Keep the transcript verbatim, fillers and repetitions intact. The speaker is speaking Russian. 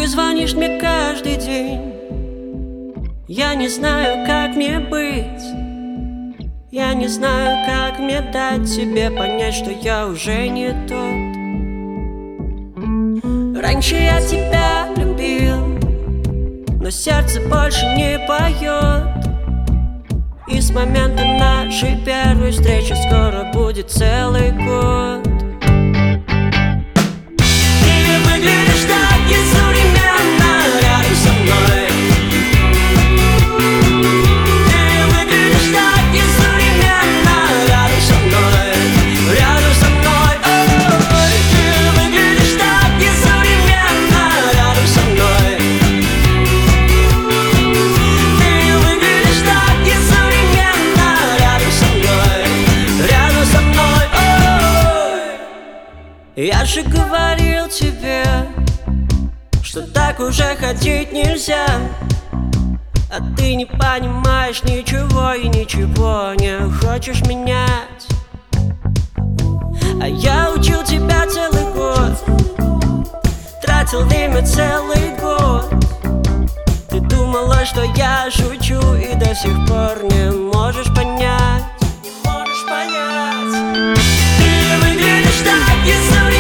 звонишь мне каждый день. Я не знаю, как мне быть. Я не знаю, как мне дать тебе понять, что я уже не тот. Раньше я тебя любил, но сердце больше не поет. И с момента нашей первой встречи скоро будет целый год. Ты выглядишь так несовременно рядом со мной. Ты выглядишь так несовременно рядом со мной. Рядом со мной. Ой, ты выглядишь так несовременно рядом со мной. Ты выглядишь так несовременно рядом со мной. Рядом со мной. Ой. Я же говорил тебе, что так уже ходить нельзя. А ты не понимаешь ничего и ничего не хочешь менять. А я учил тебя целый год, тратил время целый год. Ты думала, что я шучу, и до сих пор не можешь понять. Не можешь понять. Ты выглядишь так несовременно